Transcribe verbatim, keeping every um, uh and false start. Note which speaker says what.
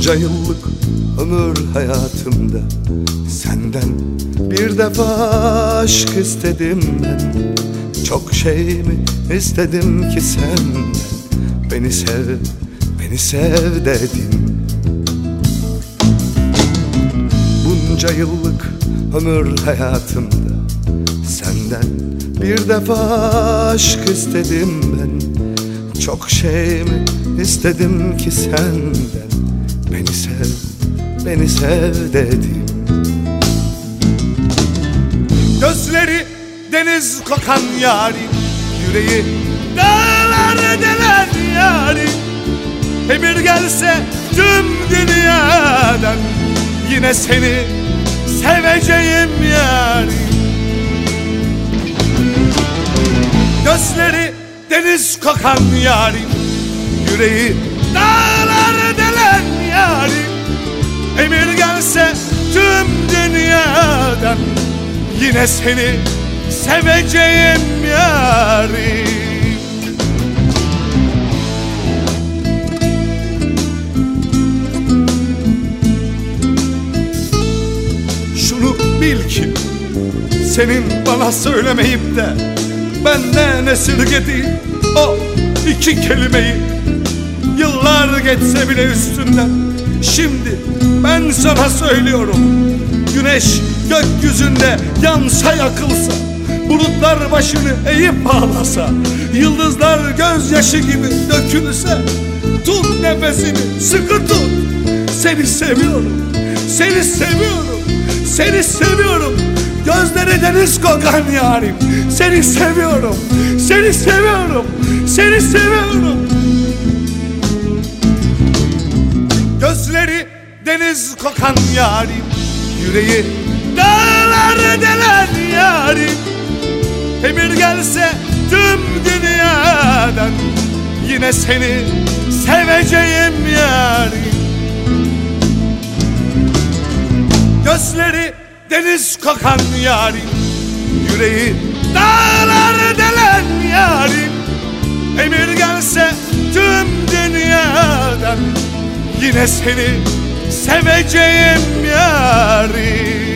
Speaker 1: Bunca yıllık ömür hayatımda senden bir defa aşk istedim ben. Çok şey mi istedim ki senden? Beni sev, beni sev dedim. Bunca yıllık ömür hayatımda senden bir defa aşk istedim ben. Çok şey mi istedim ki senden? Beni sev, beni sev dedim. Gözleri deniz kokan yarim, yüreği dağlar delen yarim. Emir gelse tüm dünyadan yine seni seveceğim yarim. Gözleri deniz kokan yarim, yüreği dağlar delen yarim. Emir gelse tüm dünyadan yine seni seveceğim yarim. Şunu bil ki senin bana söylemeyip de benden esirgediğin o iki kelimeyi, yıllar geçse bile üstünden, şimdi ben sana söylüyorum. Güneş gökyüzünde yansa yakılsa, bulutlar başını eğip ağlasa, yıldızlar gözyaşı gibi dökülse, tut nefesini, sıkı tut. Seni seviyorum, seni seviyorum, seni seviyorum. Gözleri deniz kokan yarim, seni seviyorum, seni seviyorum, seni seviyorum. Gözleri deniz kokan yarim, yüreği dağlar delen yarim. Emir gelse tüm dünyadan yine seni seveceğim yarim. Gözleri deniz kokan yarim, yüreği dağlar delen yarim. Emir gelse tüm dünyadan yine seni seveceğim yarim.